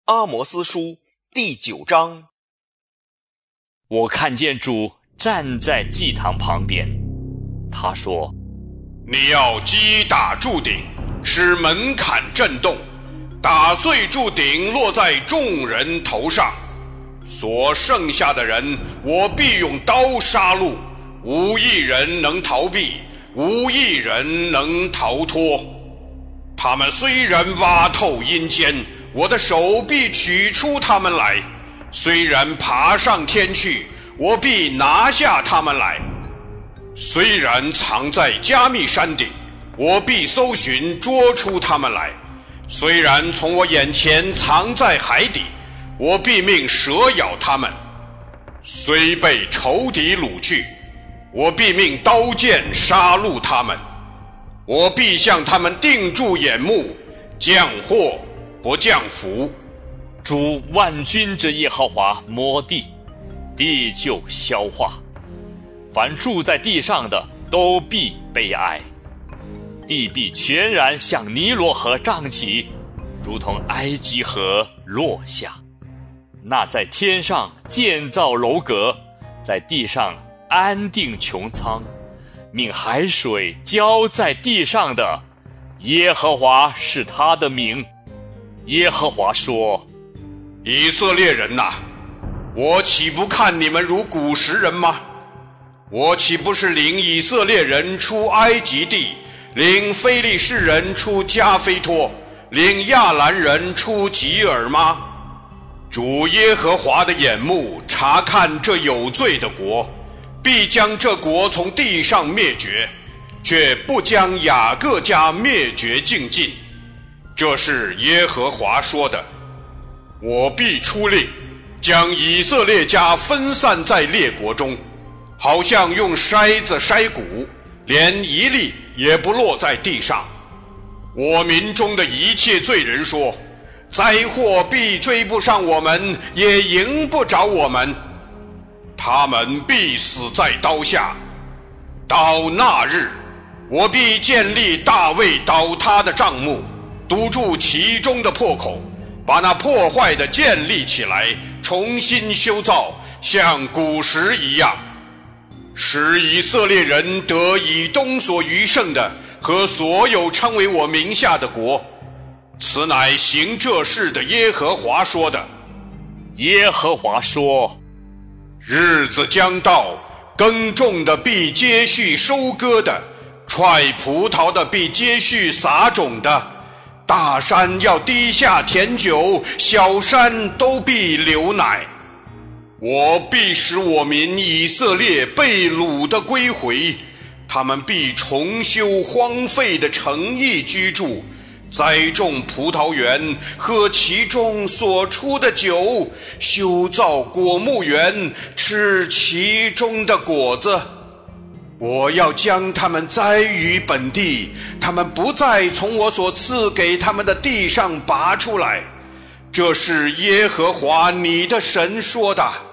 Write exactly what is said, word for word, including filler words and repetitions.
阿摩司书第九章。 我看见主站在祭坛旁边，他说： 你要击打柱顶，使门槛震动，打碎柱顶落在众人头上。所剩下的人，我必用刀杀戮，无一人能逃避，无一人能逃脱。他们虽然挖透阴间，我的手必取出他们来；虽然爬上天去，我必拿下他们来；虽然藏在加密山顶，我必搜寻捉出他们来；虽然从我眼前藏在海底，我必命蛇咬他们；虽被仇敌掳去，我必命刀剑杀戮他们。我必向他们定住眼目，降祸不降福。 主万军之耶和华摸地，地就消化，凡住在地上的都必悲哀，地必全然向尼罗河涨起，如同埃及河落下。那在天上建造楼阁，在地上安定穹苍，命海水浇在地上的，耶和华是他的名。耶和华说： 以色列人哪，我岂不看你们如古时人吗？我岂不是领以色列人出埃及地，领非利士人出加菲托，领亚兰人出吉尔吗？主耶和华的眼目察看这有罪的国，必将这国从地上灭绝，却不将雅各家灭绝净尽。这是耶和华说的。我必出令，将以色列家分散在列国中，好像用筛子筛谷，连一粒也不落在地上。我民中的一切罪人说，灾祸必追不上我们，也迎不着我们，他们必死在刀下。到那日，我必建立大卫倒塌的帐幕，堵住其中的破口，把那破坏的建立起来，重新修造，像古时一样，使以色列人得以东所余剩的和所有称为我名下的国。此乃行这事的耶和华说的。 耶和华说： 日子将到，耕种的必接续收割的，踹葡萄的必接续撒种的。大山要滴下甜酒，小山都必流奶。我必使我民以色列被掳的归回，他们必重修荒废的城邑居住，栽种葡萄园，喝其中所出的酒，修造果木园，吃其中的果子。我要将他们栽于本地，他们不再从我所赐给他们的地上拔出来。这是耶和华你的神说的。